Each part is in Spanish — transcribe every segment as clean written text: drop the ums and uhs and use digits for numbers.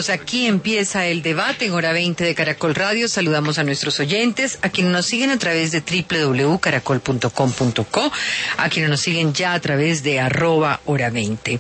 amigos, aquí empieza el debate en hora 20 de Caracol Radio. Saludamos a nuestros oyentes, a quienes nos siguen a través de www.caracol.com.co, a quienes nos siguen ya a través de @hora 20.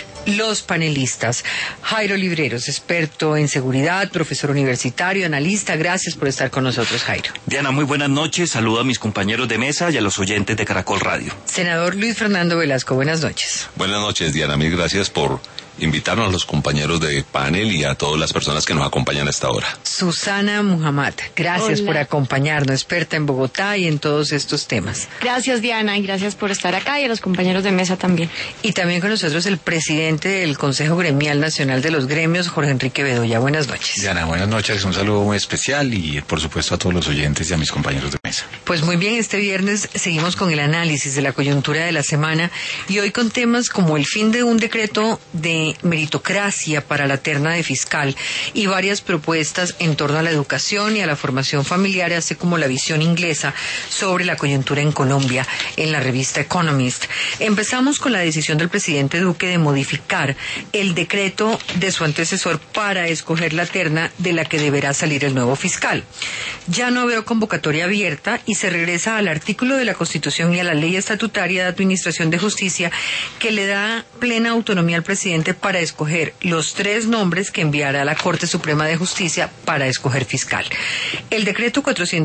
Los panelistas: Jairo Libreros, experto en seguridad, profesor universitario, analista. Gracias por estar con nosotros, Jairo. Diana, muy buenas noches. Saludo a mis compañeros de mesa y a los oyentes de Caracol Radio. Senador Luis Fernando Velasco, buenas noches. Buenas noches, Diana. Mil gracias por invitarnos a los compañeros de panel y a todas las personas que nos acompañan a esta hora. Susana Muhammad, gracias por acompañarnos, experta en Bogotá y en todos estos temas. Gracias, Diana, y gracias por estar acá, y a los compañeros de mesa también. Y también con nosotros el presidente del Consejo Gremial Nacional de los Gremios, Jorge Enrique Bedoya. Buenas noches. Diana, buenas noches, un saludo muy especial y por supuesto a todos los oyentes y a mis compañeros de mesa. Pues muy bien, este viernes seguimos con el análisis de la coyuntura de la semana y hoy con temas como el fin de un decreto de meritocracia para la terna de fiscal y varias propuestas en torno a la educación y a la formación familiar, así como la visión inglesa sobre la coyuntura en Colombia en la revista Economist. Empezamos con la decisión del presidente Duque de modificar el decreto de su antecesor para escoger la terna de la que deberá salir el nuevo fiscal. Ya no veo convocatoria abierta y se regresa al artículo de la Constitución y a la ley estatutaria de administración de justicia que le da plena autonomía al presidente para escoger los 3 nombres que enviará a la Corte Suprema de Justicia para escoger fiscal. El decreto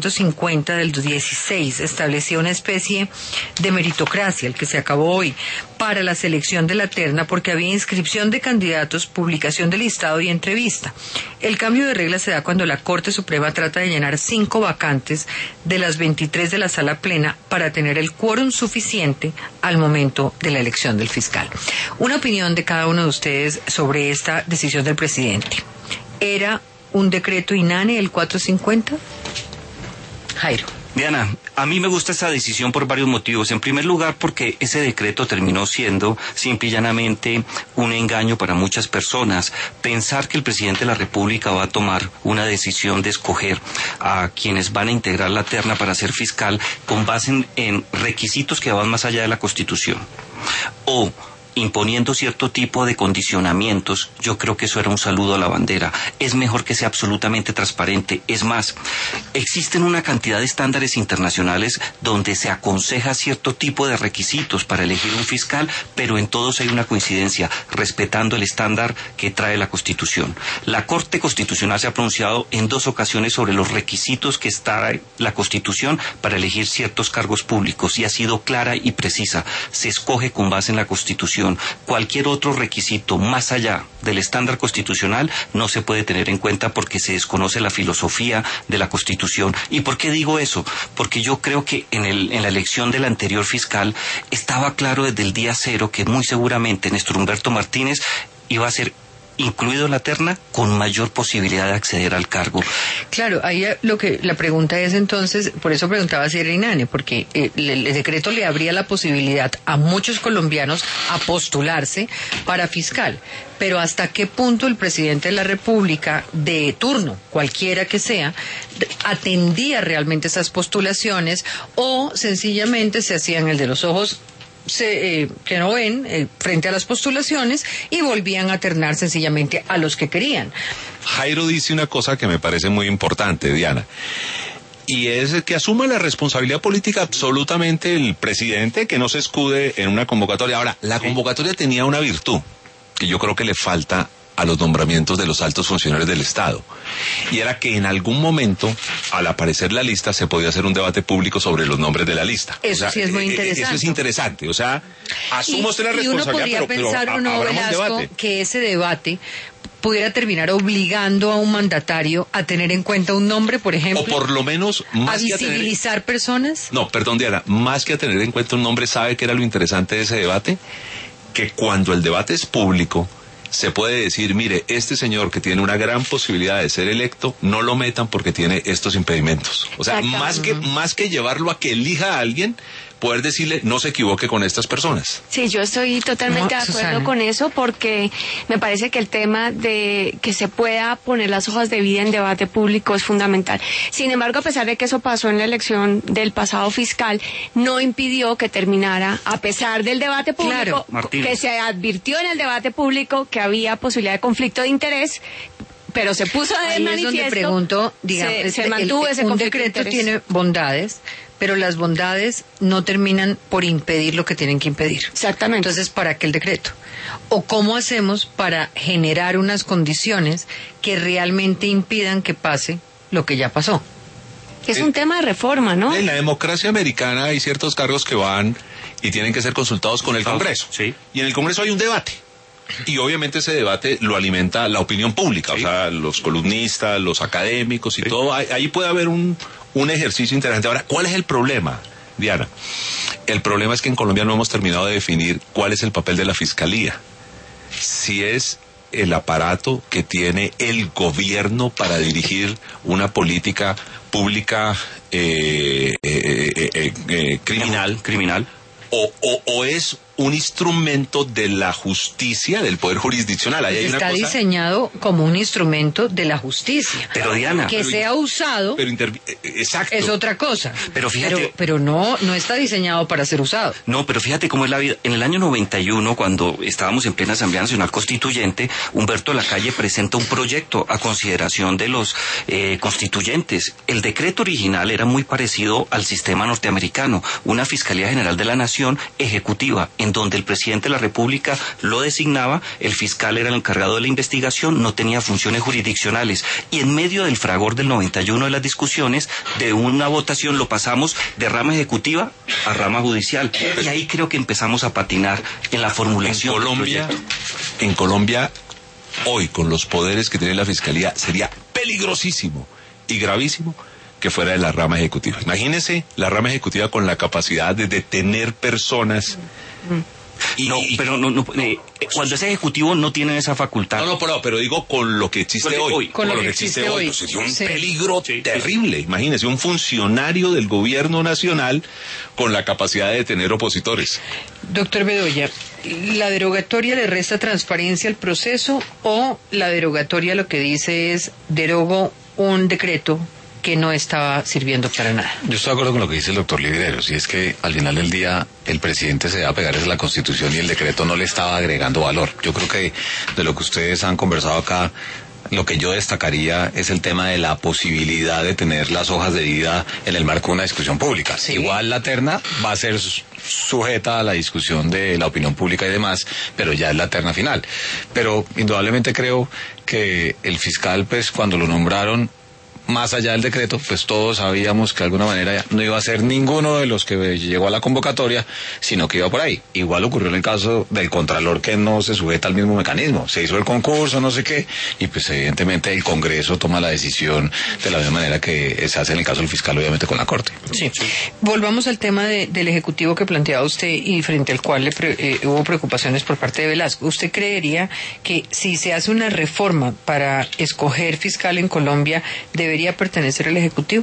450 del 16 establecía una especie de meritocracia, el que se acabó hoy, para la selección de la terna porque había inscripción de candidatos, publicación del listado y entrevista. El cambio de regla se da cuando la Corte Suprema trata de llenar 5 vacantes de las 23 de la sala plena para tener el quórum suficiente al momento de la elección del fiscal. Una opinión de cada uno de ustedes sobre esta decisión del presidente. ¿Era un decreto inane el 450? Jairo. Diana, a mí me gusta esta decisión por varios motivos. En primer lugar, porque ese decreto terminó siendo simple y llanamente un engaño para muchas personas. Pensar que el presidente de la República va a tomar una decisión de escoger a quienes van a integrar la terna para ser fiscal con base en requisitos que van más allá de la Constitución. O imponiendo cierto tipo de condicionamientos, yo creo que eso era un saludo a la bandera. Es mejor que sea absolutamente transparente. Es más, existen una cantidad de estándares internacionales donde se aconseja cierto tipo de requisitos para elegir un fiscal, pero en todos hay una coincidencia, respetando el estándar que trae la Constitución. La Corte Constitucional se ha pronunciado en 2 ocasiones sobre los requisitos que está la Constitución para elegir ciertos cargos públicos y ha sido clara y precisa. Se escoge con base en la Constitución. Cualquier otro requisito más allá del estándar constitucional no se puede tener en cuenta porque se desconoce la filosofía de la Constitución. ¿Y por qué digo eso? Porque yo creo que en la elección del anterior fiscal estaba claro desde el día 0 que muy seguramente Néstor Humberto Martínez iba a ser incluido en la terna con mayor posibilidad de acceder al cargo. Claro, ahí la pregunta es entonces, por eso preguntaba si era inane, porque el decreto le abría la posibilidad a muchos colombianos a postularse para fiscal, pero hasta qué punto el presidente de la República de turno, cualquiera que sea, atendía realmente esas postulaciones o sencillamente se hacían el de los ojos que no ven frente a las postulaciones y volvían a ternar sencillamente a los que querían. Jairo dice una cosa que me parece muy importante, Diana, y es que asuma la responsabilidad política absolutamente el presidente, que no se escude en una convocatoria. Ahora, la convocatoria tenía una virtud que yo creo que le falta a los nombramientos de los altos funcionarios del Estado, y era que en algún momento, al aparecer la lista, se podía hacer un debate público sobre los nombres de la lista. Eso sí es muy interesante. Eso es interesante, o sea, asumo usted la responsabilidad, pero habrá un debate. Que ese debate pudiera terminar obligando a un mandatario a tener en cuenta un nombre, por ejemplo, o por lo menos más a visibilizar personas. No, perdón, Diana, más que a tener en cuenta un nombre, ¿sabe qué era lo interesante de ese debate? Que cuando el debate es público, se puede decir, mire, este señor que tiene una gran posibilidad de ser electo, no lo metan porque tiene estos impedimentos. O sea, más que llevarlo a que elija a alguien, poder decirle, no se equivoque con estas personas. Sí, yo estoy totalmente de acuerdo Susana. con eso, porque me parece que el tema de que se pueda poner las hojas de vida en debate público es fundamental. Sin embargo, a pesar de que eso pasó en la elección del pasado fiscal, no impidió que terminara, a pesar del debate público, Claro, que se advirtió en el debate público que había posibilidad de conflicto de interés, pero se puso de Ahí manifiesto. es donde pregunto, digamos, se mantuvo ese un conflicto de decreto interés. tiene bondades, pero las bondades no terminan por impedir lo que tienen que impedir. Exactamente. Entonces, ¿para qué el decreto? ¿O cómo hacemos para generar unas condiciones que realmente impidan que pase lo que ya pasó? Es un tema de reforma, ¿no? En la democracia americana hay ciertos cargos que van y tienen que ser consultados con el Congreso. Sí. Y en el Congreso hay un debate. Y obviamente ese debate lo alimenta la opinión pública, Sí. o sea, los columnistas, los académicos y todo. Ahí puede haber un ejercicio interesante. Ahora, ¿cuál es el problema, Diana? El problema es que en Colombia no hemos terminado de definir cuál es el papel de la Fiscalía. Si es el aparato que tiene el gobierno para dirigir una política pública criminal, o es un instrumento de la justicia, del poder jurisdiccional. Ahí hay una Está cosa, diseñado como un instrumento de la justicia. Pero Diana, Que sea usado exacto. es otra cosa. Pero fíjate- Pero no está diseñado para ser usado. no, pero fíjate cómo es la vida. En el año 91, cuando estábamos en plena Asamblea Nacional Constituyente, Humberto Lacalle presenta un proyecto a consideración de los constituyentes. El decreto original era muy parecido al sistema norteamericano, una Fiscalía General de la Nación ejecutiva, en donde el presidente de la República lo designaba, el fiscal era el encargado de la investigación, no tenía funciones jurisdiccionales. Y en medio del fragor del 91 de las discusiones, de una votación lo pasamos de rama ejecutiva a rama judicial. Y ahí creo que empezamos a patinar en la formulación En Colombia, hoy, con los poderes que tiene la Fiscalía, sería peligrosísimo y gravísimo que fuera de la rama ejecutiva. Imagínese la rama ejecutiva con la capacidad de detener personas. Cuando es ejecutivo no tienen esa facultad. Pero digo con lo que existe hoy. Con lo que existe hoy. Pues sería un Sí. peligro Sí. terrible. Imagínese un funcionario del gobierno nacional con la capacidad de detener opositores. Doctor Bedoya, ¿la derogatoria le resta transparencia al proceso o la derogatoria lo que dice es derogo un decreto que no estaba sirviendo para nada? Yo estoy de acuerdo con lo que dice el doctor Lideros, y es que al final del día el presidente se va a pegar a la Constitución y el decreto no le estaba agregando valor. Yo creo que de lo que ustedes han conversado acá, lo que yo destacaría es el tema de la posibilidad de tener las hojas de vida en el marco de una discusión pública. Sí. Igual la terna va a ser sujeta a la discusión de la opinión pública y demás, pero ya es la terna final. Pero indudablemente creo que el fiscal, pues cuando lo nombraron, más allá del decreto, pues todos sabíamos que de alguna manera no iba a ser ninguno de los que llegó a la convocatoria, sino que iba por ahí. Igual ocurrió en el caso del Contralor, que no se sujeta al mismo mecanismo. Se hizo el concurso, no sé qué, y pues evidentemente el Congreso toma la decisión de la misma manera que se hace en el caso del fiscal, obviamente con la Corte. Sí. Volvamos al tema del Ejecutivo que planteaba usted y frente al cual hubo preocupaciones por parte de Velasco. ¿Usted creería que si se hace una reforma para escoger fiscal en Colombia, debería pertenecer al Ejecutivo?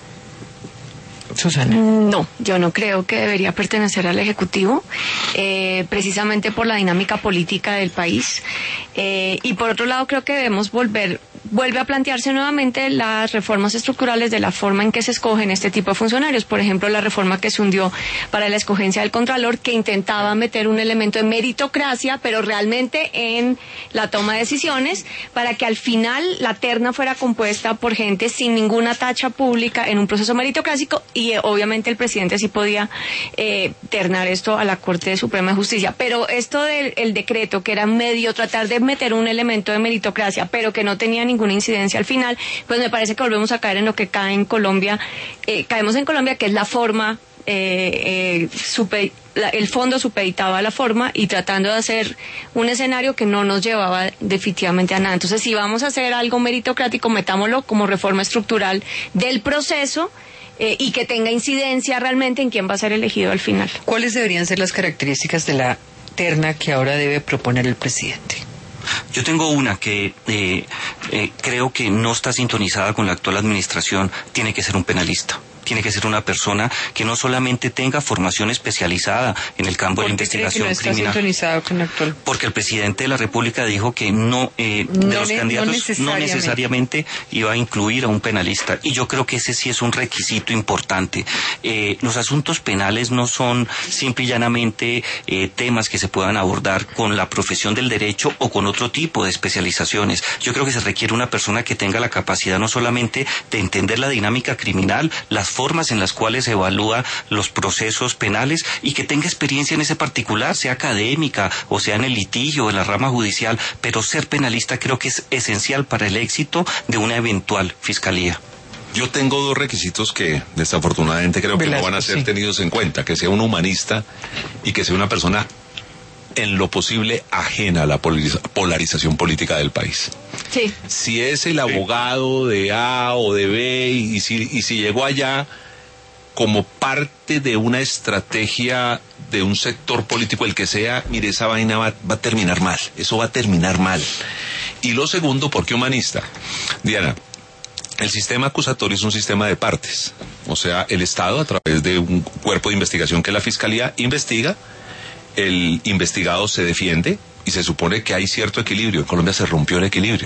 Susana. No, yo no creo que debería pertenecer al Ejecutivo, precisamente por la dinámica política del país. Y por otro lado, creo que debemos vuelve a plantearse nuevamente las reformas estructurales de la forma en que se escogen este tipo de funcionarios. Por ejemplo, la reforma que se hundió para la escogencia del Contralor, que intentaba meter un elemento de meritocracia, pero realmente en la toma de decisiones, para que al final la terna fuera compuesta por gente sin ninguna tacha pública en un proceso meritocrático, y obviamente el presidente sí podía ternar esto a la Corte Suprema de Justicia. Pero esto del decreto, que era medio tratar de meter un elemento de meritocracia, pero que no tenía ninguna incidencia al final, pues me parece que volvemos a caer en lo que cae en Colombia, caemos en Colombia, que es la forma, el fondo supeditaba a la forma y tratando de hacer un escenario que no nos llevaba definitivamente a nada. Entonces, si vamos a hacer algo meritocrático, metámoslo como reforma estructural del proceso, y que tenga incidencia realmente en quién va a ser elegido al final. ¿Cuáles deberían ser las características de la terna que ahora debe proponer el presidente? Yo tengo una que creo que no está sintonizada con la actual administración. Tiene que ser un penalista. tiene que ser una persona que no solamente tenga formación especializada en el campo de la investigación criminal. criminal. Sintonizado con actual. Porque el presidente de la República dijo que de los candidatos no necesariamente iba a incluir a un penalista. Y yo creo que ese sí es un requisito importante. Los asuntos penales no son simple y llanamente temas que se puedan abordar con la profesión del derecho o con otro tipo de especializaciones. Yo creo que se requiere una persona que tenga la capacidad no solamente de entender la dinámica criminal, las formas en las cuales se evalúa los procesos penales y que tenga experiencia en ese particular, sea académica o sea en el litigio, en la rama judicial, pero ser penalista creo que es esencial para el éxito de una eventual fiscalía. Yo tengo dos requisitos que desafortunadamente creo que no van a ser tenidos en cuenta: que sea un humanista y que sea una persona en lo posible ajena a la polarización política del país. Sí. Si es el abogado de A o de B y si llegó allá como parte de una estrategia de un sector político, el que sea, mire, esa vaina va a terminar mal. Eso va a terminar mal. Y lo segundo, ¿por qué humanista? Diana, el sistema acusatorio es un sistema de partes. O sea, el Estado, a través de un cuerpo de investigación que es la Fiscalía, investiga, el investigado se defiende y se supone que hay cierto equilibrio. En Colombia se rompió el equilibrio.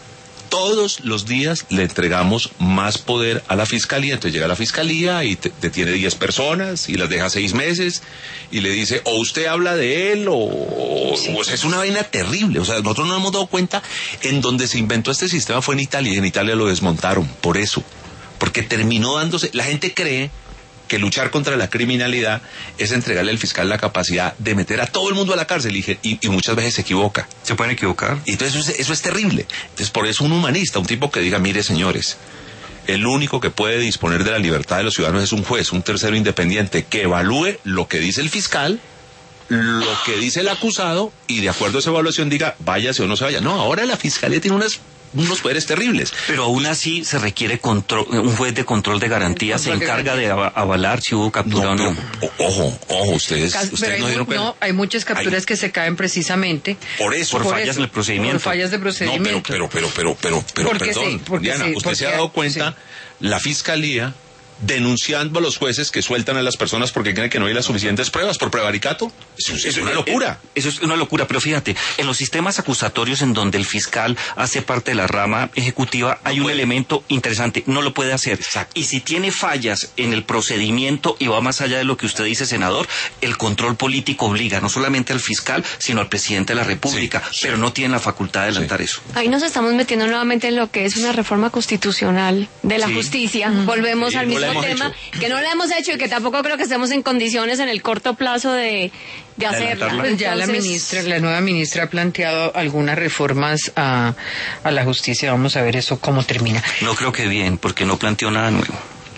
Todos los días le entregamos más poder a la Fiscalía. Entonces llega la Fiscalía y te tiene 10 personas y las deja 6 meses y le dice, o usted habla de él o sea, es una vaina terrible. O sea, nosotros no nos hemos dado cuenta. En donde se inventó este sistema fue en Italia, y en Italia lo desmontaron por eso, porque terminó dándose, la gente cree que luchar contra la criminalidad es entregarle al fiscal la capacidad de meter a todo el mundo a la cárcel, y muchas veces se equivoca. ¿Se pueden equivocar? Y entonces eso es terrible. Entonces por eso un humanista, un tipo que diga, mire señores, el único que puede disponer de la libertad de los ciudadanos es un juez, un tercero independiente, que evalúe lo que dice el fiscal, lo que dice el acusado, y de acuerdo a esa evaluación diga, váyase o no se vaya. No, ahora la Fiscalía tiene unos poderes terribles. Pero aún así se requiere un juez de control de garantías, se encarga de avalar si hubo captura o no. Ojo, ustedes no dieron cuenta. No, hay muchas capturas que se caen precisamente por fallas en el procedimiento. Por fallas de procedimiento. No, pero perdón, Diana, usted se ha dado cuenta, la Fiscalía denunciando a los jueces que sueltan a las personas porque creen que no hay las suficientes pruebas por prevaricato. Eso es una locura. Eso es una locura, pero fíjate, en los sistemas acusatorios en donde el fiscal hace parte de la rama ejecutiva hay un elemento interesante, no lo puede hacer. Exacto. Y si tiene fallas en el procedimiento y va más allá de lo que usted dice, senador, el control político obliga no solamente al fiscal, sino al presidente de la República, pero no tiene la facultad de adelantar eso. Ahí nos estamos metiendo nuevamente en lo que es una reforma constitucional de la justicia. Volvemos al mismo tema que no la hemos hecho y que tampoco creo que estemos en condiciones en el corto plazo de hacerla. Pues ya la nueva ministra ha planteado algunas reformas a la justicia. Vamos a ver eso cómo termina. No creo que bien, porque no planteó nada nuevo.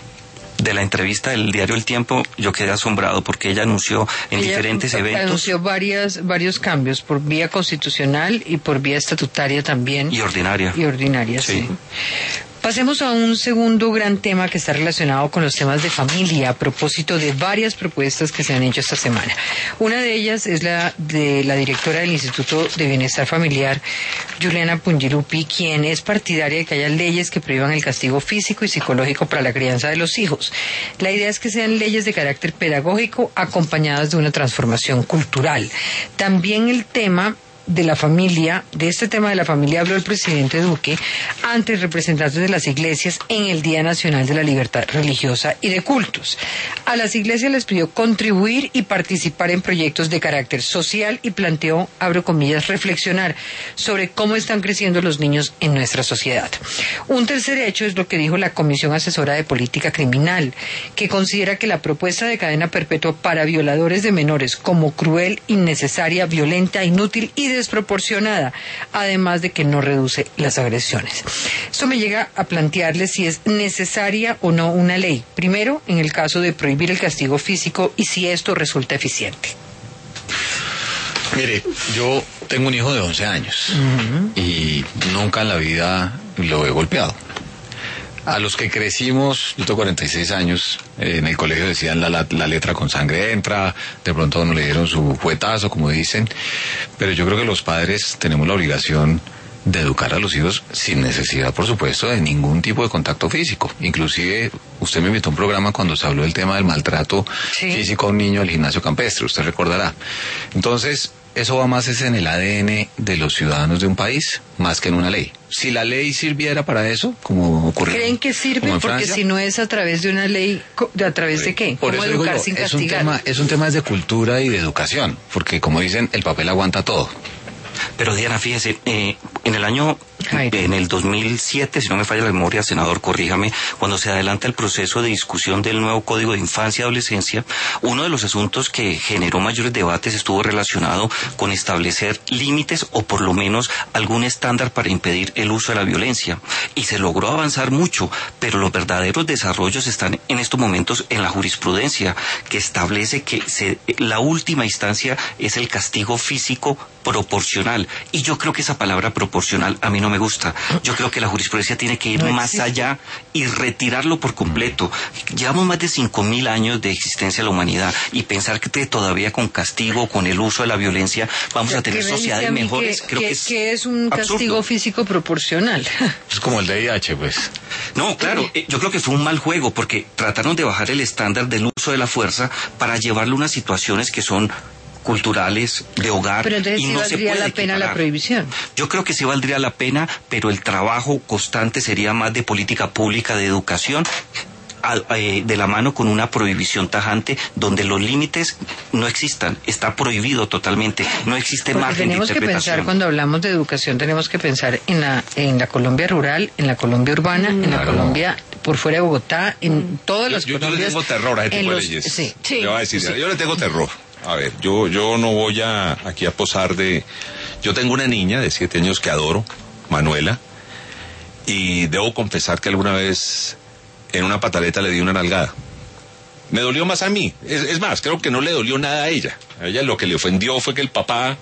De la entrevista del diario El Tiempo, yo quedé asombrado porque ella anunció en diferentes eventos. Anunció varios cambios por vía constitucional y por vía estatutaria también. Y ordinaria. Sí. Pasemos a un segundo gran tema que está relacionado con los temas de familia, a propósito de varias propuestas que se han hecho esta semana. Una de ellas es la de la directora del Instituto de Bienestar Familiar, Juliana Pungirupi, quien es partidaria de que haya leyes que prohíban el castigo físico y psicológico para la crianza de los hijos. La idea es que sean leyes de carácter pedagógico acompañadas de una transformación cultural. También el tema de la familia, de este tema de la familia, habló el presidente Duque ante representantes de las iglesias en el Día Nacional de la Libertad Religiosa y de Cultos. A las iglesias les pidió contribuir y participar en proyectos de carácter social y planteó, abro comillas, reflexionar sobre cómo están creciendo los niños en nuestra sociedad. Un tercer hecho es lo que dijo la Comisión Asesora de Política Criminal, que considera que la propuesta de cadena perpetua para violadores de menores como cruel, innecesaria, violenta, inútil y desproporcionada, además de que no reduce las agresiones. Esto me llega a plantearles si es necesaria o no una ley. Primero, en el caso de prohibir el castigo físico y si esto resulta eficiente. Mire, yo tengo un hijo de 11 años y nunca en la vida lo he golpeado. A los que crecimos, yo tengo 46 años, en el colegio decían la letra con sangre entra, de pronto a uno le dieron su fuetazo, como dicen, pero yo creo que los padres tenemos la obligación de educar a los hijos sin necesidad, por supuesto, de ningún tipo de contacto físico. Inclusive, usted me invitó a un programa cuando se habló del tema del maltrato físico a un niño al gimnasio campestre, usted recordará. Entonces, eso va más es en el ADN de los ciudadanos de un país, más que en una ley. Si la ley sirviera para eso, como ocurrió. ¿Creen que sirve? Porque Francia, si no es a través de una ley, ¿a través de qué? Por ¿Cómo eso educar digo, sin castigar? es un tema de cultura y de educación, porque como dicen, el papel aguanta todo. Pero Diana, fíjese, en el 2007, si no me falla la memoria, senador, corríjame, cuando se adelanta el proceso de discusión del nuevo Código de Infancia y Adolescencia, uno de los asuntos que generó mayores debates estuvo relacionado con establecer límites o por lo menos algún estándar para impedir el uso de la violencia. Y se logró avanzar mucho, pero los verdaderos desarrollos están en estos momentos en la jurisprudencia, que establece que la última instancia es el castigo físico proporcional. Y yo creo que esa palabra proporcional a mí no me gusta. Yo creo que la jurisprudencia tiene que ir más allá y retirarlo por completo. Llevamos más de 5.000 años de existencia de la humanidad y pensar que todavía con castigo, con el uso de la violencia, vamos a tener sociedades mejores. ¿Qué es un castigo físico proporcional? Es como el de VIH, pues. No, claro, yo creo que fue un mal juego porque trataron de bajar el estándar del uso de la fuerza para llevarlo a unas situaciones que son culturales, de hogar, pero entonces y sí no se valdría puede la pena equiparar. la prohibición. Yo creo que sí valdría la pena, pero el trabajo constante sería más de política pública, de educación, de la mano con una prohibición tajante donde los límites no existan. Está prohibido totalmente, no existe Porque margen de tenemos que interpretación. pensar, cuando hablamos de educación, tenemos que pensar en la Colombia rural, en la Colombia urbana, en la Colombia por fuera de Bogotá, en todas las Yo le Colombias. tengo terror a ese tipo de leyes. Sí. Le voy a decir, yo le tengo terror. A ver, yo no voy aquí a posar de... Yo tengo una niña de 7 años que adoro, Manuela, y debo confesar que alguna vez en una pataleta le di una nalgada. Me dolió más a mí. Es más, creo que no le dolió nada a ella. A ella lo que le ofendió fue que el papá...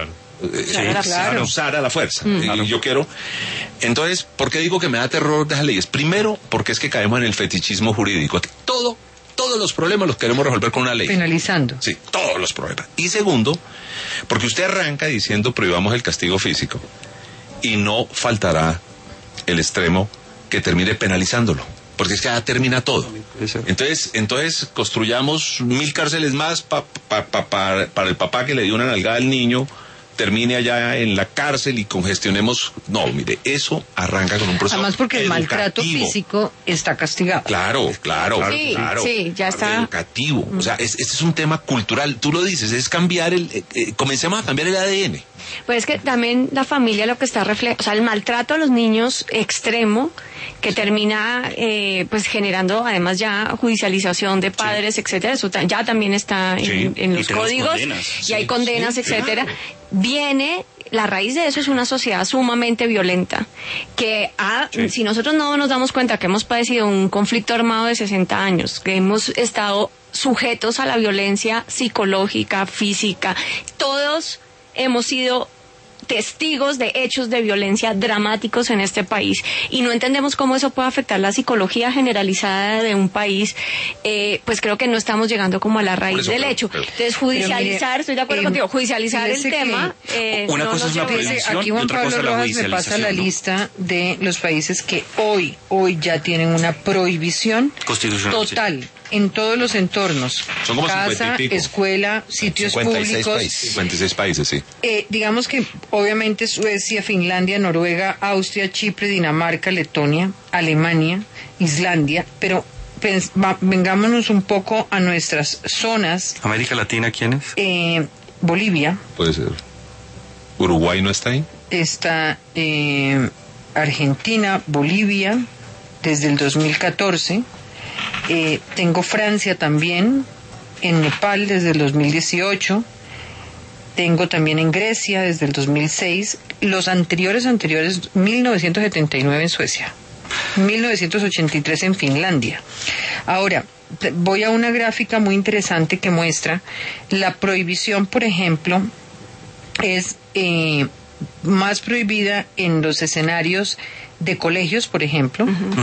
Claro. usara la fuerza. Y yo quiero... Entonces, ¿por qué digo que me da terror de esas leyes? Primero, porque es que caemos en el fetichismo jurídico. Todos los problemas los queremos resolver con una ley. Penalizando. Sí, todos los problemas. Y segundo, porque usted arranca diciendo prohibamos el castigo físico y no faltará el extremo que termine penalizándolo. Porque es que ya termina todo. Entonces construyamos 1.000 cárceles más para el papá que le dio una nalgada al niño, termine allá en la cárcel y congestionemos. No, mire, eso arranca con un proceso Además porque el educativo. maltrato físico está castigado. Claro. Sí, ya está. Educativo. O sea, este es un tema cultural. Tú lo dices, es cambiar comencemos a cambiar el ADN. Pues es que también la familia lo que está reflejando, o sea, el maltrato a los niños extremo, que termina pues generando además ya judicialización de padres, etcétera, eso ya también está en los códigos y hay condenas, etcétera. Viene, la raíz de eso es una sociedad sumamente violenta, que si nosotros no nos damos cuenta que hemos padecido un conflicto armado de 60 años, que hemos estado sujetos a la violencia psicológica, física, todos hemos sido testigos de hechos de violencia dramáticos en este país y no entendemos cómo eso puede afectar la psicología generalizada de un país, pues creo que no estamos llegando como a la raíz del hecho. Entonces judicializar, estoy de acuerdo contigo, judicializar el tema. Una cosa es la prohibición aquí y Juan otra cosa Pablo es la Rojas me pasa la judicialización, ¿no? lista de los países que hoy ya tienen una prohibición Constitucional, total en todos los entornos. Son como 50 casa, y pico. escuela, sitios 56 públicos. países. 56 países, sí. Digamos que obviamente Suecia, Finlandia, Noruega, Austria, Chipre, Dinamarca, Letonia, Alemania, Islandia, pero vengámonos un poco a nuestras zonas. América Latina, ¿quiénes? Bolivia. Puede ser. ¿Uruguay no está ahí? Está Argentina, Bolivia, desde el 2014. Tengo Francia también, en Nepal desde el 2018. Tengo también en Grecia desde el 2006. Los anteriores, 1979 en Suecia. 1983 en Finlandia. Ahora, voy a una gráfica muy interesante que muestra la prohibición, por ejemplo, es más prohibida en los escenarios de colegios, por ejemplo,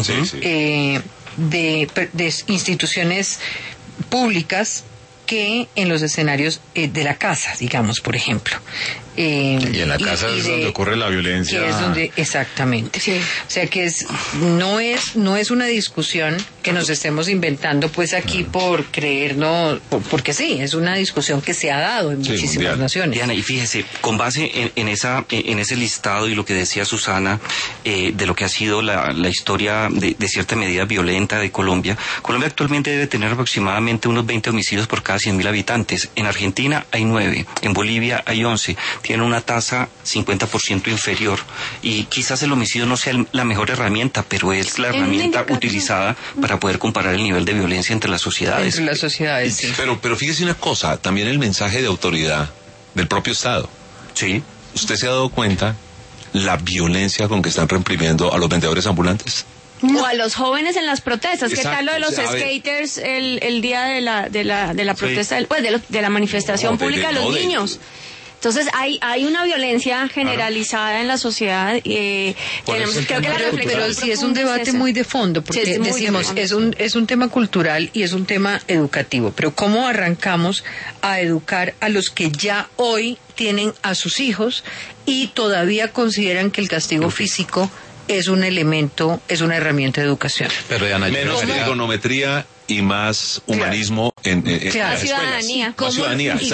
de instituciones públicas, que en los escenarios de la casa, digamos, por ejemplo. Y en la casa es donde ocurre la violencia. Que es donde, exactamente. Sí. O sea que no es una discusión que nos estemos inventando pues aquí por creernos, porque sí, es una discusión que se ha dado en muchísimas naciones. Diana, y fíjese, con base en ese listado y lo que decía Susana, de lo que ha sido la historia de cierta medida violenta de Colombia actualmente debe tener aproximadamente unos 20 homicidios por cada 100.000 habitantes. En Argentina hay 9, en Bolivia hay 11. Tiene una tasa 50% inferior. Y quizás el homicidio no sea la mejor herramienta, pero es la herramienta utilizada para poder comparar el nivel de violencia entre las sociedades. Entre las sociedades, sí. Pero fíjese una cosa, también el mensaje de autoridad del propio Estado. Sí. ¿Usted se ha dado cuenta la violencia con que están reprimiendo a los vendedores ambulantes? O a los jóvenes en las protestas. Exacto, ¿Qué tal lo de los skaters el día de la protesta, de la manifestación pública de los niños? Entonces hay una violencia generalizada en la sociedad. Pero sí es un debate muy de fondo, porque decimos, es un tema cultural y es un tema educativo. Pero ¿cómo arrancamos a educar a los que ya hoy tienen a sus hijos y todavía consideran que el castigo físico es un elemento, es una herramienta de educación? Pero Diana, menos ergonometría y más humanismo en la ciudadanía. ¿Y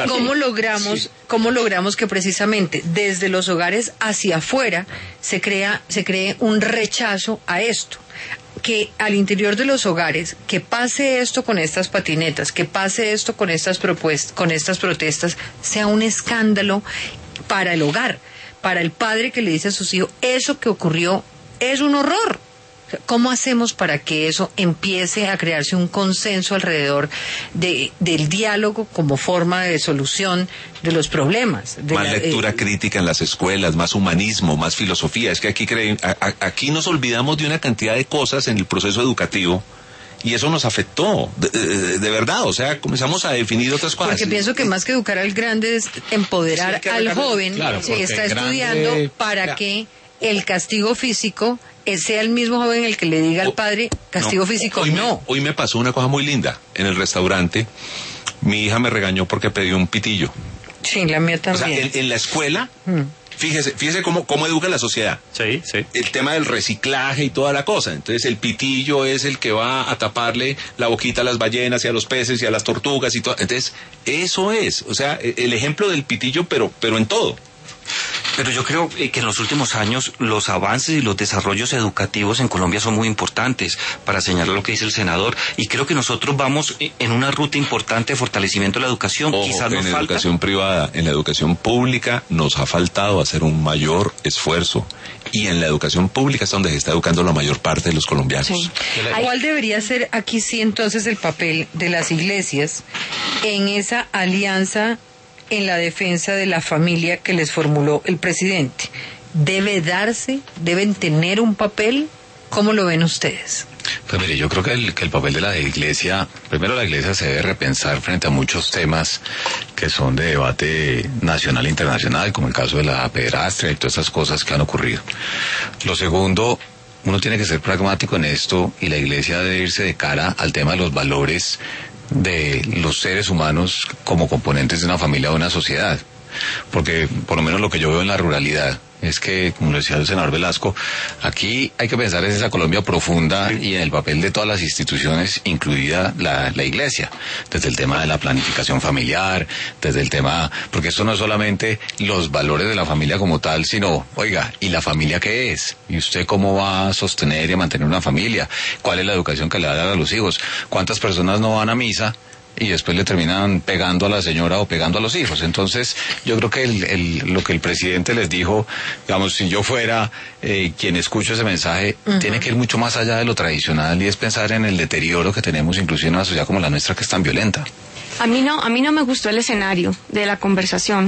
cómo logramos que precisamente desde los hogares hacia afuera se cree un rechazo a esto? Que al interior de los hogares, que pase esto con estas patinetas, que pase esto con estas protestas, sea un escándalo para el hogar, para el padre que le dice a sus hijos, eso que ocurrió es un horror. ¿Cómo hacemos para que eso empiece a crearse un consenso alrededor del diálogo como forma de solución de los problemas? Más lectura crítica en las escuelas, más humanismo, más filosofía. Es que aquí nos olvidamos de una cantidad de cosas en el proceso educativo. Y eso nos afectó, de verdad, o sea, comenzamos a definir otras cosas. Porque pienso que más que educar al grande es empoderar al joven que está estudiando para que el castigo físico sea el mismo joven el que le diga al padre, castigo físico no. Hoy me pasó una cosa muy linda. En el restaurante, mi hija me regañó porque pedí un pitillo. Sí, la mía también. O sea, en la escuela, fíjese cómo educa la sociedad. Sí. El tema del reciclaje y toda la cosa. Entonces el pitillo es el que va a taparle la boquita a las ballenas y a los peces y a las tortugas y todo. Entonces, eso es, o sea, el ejemplo del pitillo, pero en todo. Pero yo creo que en los últimos años los avances y los desarrollos educativos en Colombia son muy importantes, para señalar lo que dice el senador, y creo que nosotros vamos en una ruta importante de fortalecimiento de la educación. Ojo, quizás nos en la falta educación privada, en la educación pública nos ha faltado hacer un mayor esfuerzo, y en la educación pública es donde se está educando la mayor parte de los colombianos. Sí. ¿Cuál debería ser aquí sí entonces el papel de las iglesias en esa alianza en la defensa de la familia que les formuló el presidente? ¿Deben tener un papel? ¿Cómo lo ven ustedes? Pues mire, yo creo que el papel de la iglesia, primero la iglesia se debe repensar frente a muchos temas que son de debate nacional e internacional, como el caso de la pederastia y todas esas cosas que han ocurrido. Lo segundo, uno tiene que ser pragmático en esto, y la iglesia debe irse de cara al tema de los valores de los seres humanos como componentes de una familia o una sociedad. Porque por lo menos lo que yo veo en la ruralidad es que, como lo decía el senador Velasco, aquí hay que pensar en esa Colombia profunda y en el papel de todas las instituciones, incluida la iglesia, desde el tema de la planificación familiar, desde el tema, porque esto no es solamente los valores de la familia como tal, sino, oiga, ¿y la familia qué es? ¿Y usted cómo va a sostener y a mantener una familia? ¿Cuál es la educación que le va a dar a los hijos? ¿Cuántas personas no van a misa y después le terminan pegando a la señora o pegando a los hijos? Entonces, yo creo que lo que el presidente les dijo, digamos, si yo fuera quien escucho ese mensaje, tiene que ir mucho más allá de lo tradicional, y es pensar en el deterioro que tenemos inclusive en una sociedad como la nuestra, que es tan violenta. A mí no me gustó el escenario de la conversación,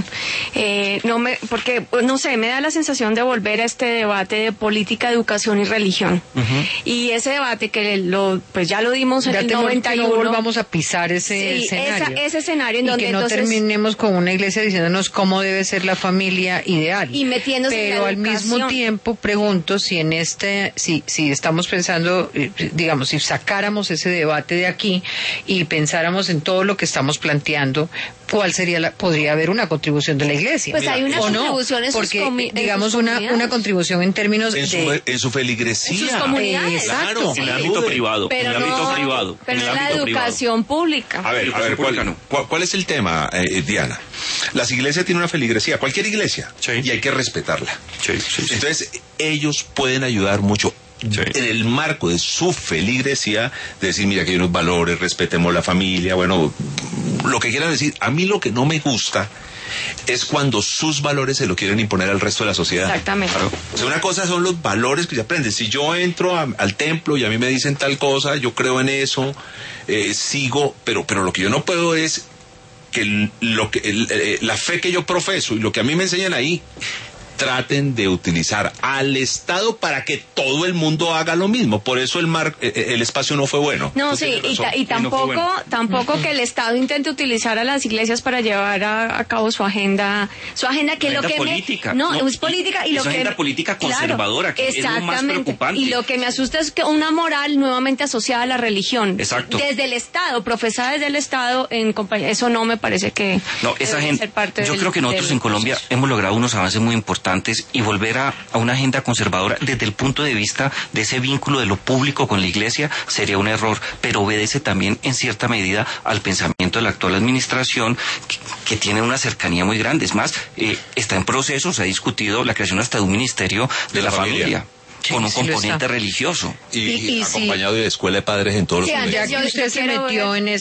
porque no sé, me da la sensación de volver a este debate de política, educación y religión. Y ese debate que pues ya lo dimos en el 91. No volvamos a pisar ese escenario. Ese escenario en donde que no terminemos con una iglesia diciéndonos cómo debe ser la familia ideal. Y metiéndose en la Pero al mismo tiempo pregunto si si estamos pensando, digamos, si sacáramos ese debate de aquí y pensáramos en todo lo que estamos estamos planteando, podría haber una contribución de la iglesia. Pues hay una contribución en sus digamos una contribución en términos en su feligresía, en sus comunidades. Exacto. En el ámbito privado, pero en el ámbito privado, pero en en el la ámbito educación pública. A ver, ¿cuál es el tema, Diana? Las iglesias tienen una feligresía, cualquier iglesia, Sí. y hay que respetarla. Sí. Entonces, ellos pueden ayudar mucho. Sí. En el marco de su feligresía, de decir, mira, que hay unos valores, respetemos la familia, bueno, lo que quieran decir. A mí lo que no me gusta es cuando sus valores se lo quieren imponer al resto de la sociedad. Exactamente. Claro. O sea, una cosa son los valores que se aprenden. Si yo entro al templo y a mí me dicen tal cosa, yo creo en eso, sigo, pero lo que yo no puedo es que la fe que yo profeso y lo que a mí me enseñan ahí, traten de utilizar al Estado para que todo el mundo haga lo mismo. Por eso el espacio no fue bueno. No, sí, y tampoco que el Estado intente utilizar a las iglesias para llevar a cabo su agenda que Agenda lo que política. es política y lo es que agenda política conservadora, que es lo más preocupante. Y lo que me asusta es que una moral nuevamente asociada a la religión. Exacto. Desde el Estado, profesada desde el Estado, eso no me parece que esa debe gente, ser parte yo creo que nosotros en Colombia hemos logrado unos avances muy importantes y volver a una agenda conservadora desde el punto de vista de ese vínculo de lo público con la iglesia sería un error, pero obedece también en cierta medida al pensamiento de la actual administración que tiene una cercanía muy grande. Es más, está en proceso, se ha discutido la creación hasta de un ministerio de la familia. Con un componente religioso y acompañado de la escuela de padres en todos los ya que usted se metió en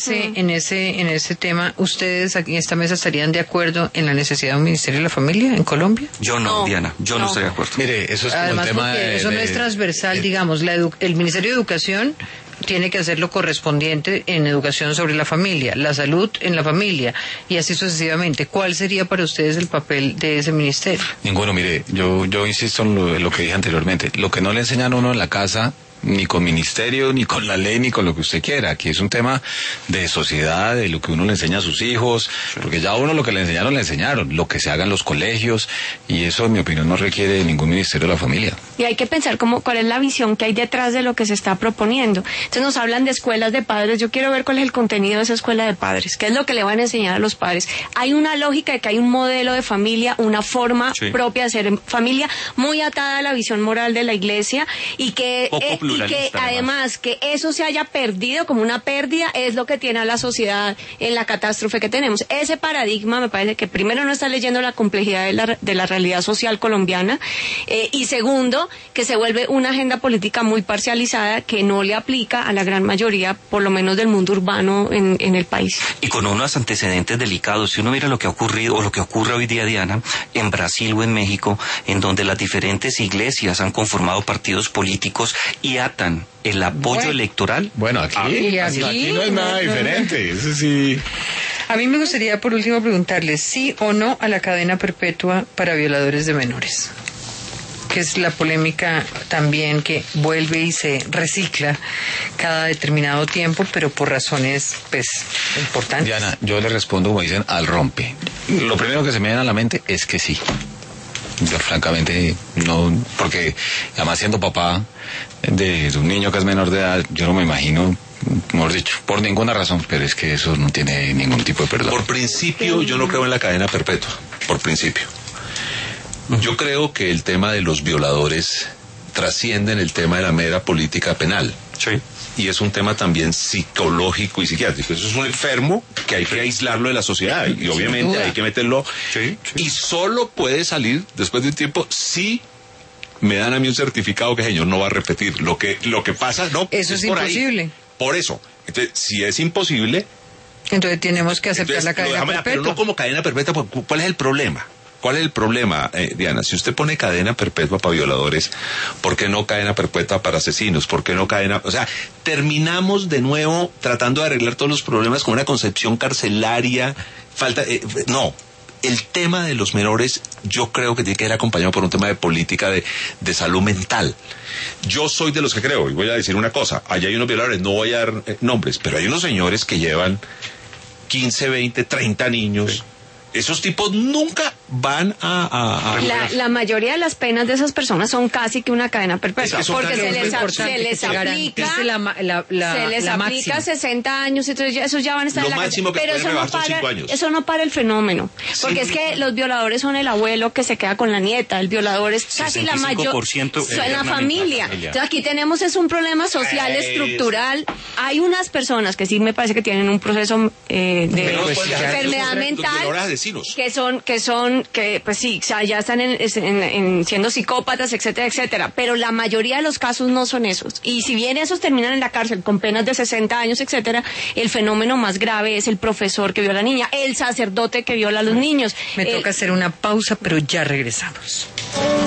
ese tema, ¿ustedes aquí en esta mesa estarían de acuerdo en la necesidad de un ministerio de la familia en Colombia? Yo no, Diana, yo no estoy de acuerdo. Mire, eso es como Además, el tema porque eso no es transversal, digamos, el Ministerio de Educación tiene que hacer lo correspondiente en educación sobre la familia, la salud en la familia y así sucesivamente. ¿Cuál sería para ustedes el papel de ese ministerio? Ninguno, mire, yo insisto en lo que dije anteriormente. Lo que no le enseñan a uno en la casa, ni con ministerio, ni con la ley, ni con lo que usted quiera. Aquí es un tema de sociedad, de lo que uno le enseña a sus hijos, porque ya a uno lo que le enseñaron, lo que se haga en los colegios, y eso, en mi opinión, no requiere de ningún ministerio de la familia. Y hay que pensar cuál es la visión que hay detrás de lo que se está proponiendo. Entonces nos hablan de escuelas de padres. Yo quiero ver cuál es el contenido de esa escuela de padres. ¿Qué es lo que le van a enseñar a los padres? Hay una lógica de que hay un modelo de familia, una forma propia de ser familia, muy atada a la visión moral de la iglesia y que además que eso se haya perdido como una pérdida es lo que tiene a la sociedad en la catástrofe que tenemos. Ese paradigma me parece que primero no está leyendo la complejidad de la realidad social colombiana y segundo que se vuelve una agenda política muy parcializada que no le aplica a la gran mayoría, por lo menos del mundo urbano en el país. Y con unos antecedentes delicados. Si uno mira lo que ha ocurrido o lo que ocurre hoy día, Diana, en Brasil o en México, en donde las diferentes iglesias han conformado partidos políticos y atan el apoyo electoral. Bueno, aquí no es nada diferente. Eso sí. A mí me gustaría, por último, preguntarles sí o no a la cadena perpetua para violadores de menores, que es la polémica también que vuelve y se recicla cada determinado tiempo, pero por razones, pues, importantes. Diana, yo le respondo como dicen, al rompe. Lo primero que se me viene a la mente es que sí. Yo francamente no, porque además siendo papá de un niño que es menor de edad, yo no me imagino, mejor dicho, por ninguna razón, pero es que eso no tiene ningún tipo de perdón. Por principio, yo no creo en la cadena perpetua, por principio. Yo creo que el tema de los violadores trasciende en el tema de la mera política penal. Sí. Y es un tema también psicológico y psiquiátrico. Eso es un enfermo que hay que aislarlo de la sociedad y obviamente hay que meterlo. Sí. Y solo puede salir después de un tiempo si me dan a mí un certificado que señor no va a repetir. Lo que pasa, no. Eso es imposible. Por eso. Entonces, si es imposible. Entonces tenemos que aceptar la cadena perpetua. Pero no como cadena perpetua. ¿Cuál es el problema? ¿Cuál es el problema, Diana? Si usted pone cadena perpetua para violadores, ¿por qué no cadena perpetua para asesinos? ¿Por qué no cadena...? O sea, terminamos de nuevo tratando de arreglar todos los problemas con una concepción carcelaria. No. El tema de los menores yo creo que tiene que ir acompañado por un tema de política de salud mental. Yo soy de los que creo, y voy a decir una cosa, allá hay unos violadores, no voy a dar nombres, pero hay unos señores que llevan 15, 20, 30 niños... Sí. Esos tipos nunca van a la mayoría de las penas de esas personas son casi que una cadena perpetua, Es que son porque se les aplica 60 años, entonces esos ya van a estar Lo en la máximo cárcel. que Pero pueden llevar son 5 años. eso no para el fenómeno, porque es Sí. que los violadores son el abuelo que se queda con la nieta, el violador es casi la mayor, 65% en la familia. Entonces aquí tenemos es un problema social estructural. Hay unas personas que sí me parece que tienen un proceso de enfermedad mental, que pues sí, o sea, ya están siendo psicópatas, etcétera, etcétera, pero la mayoría de los casos no son esos. Y si bien esos terminan en la cárcel con penas de 60 años, etcétera, el fenómeno más grave es el profesor que viola a la niña, el sacerdote que viola a los niños. Me toca hacer una pausa, pero ya regresamos.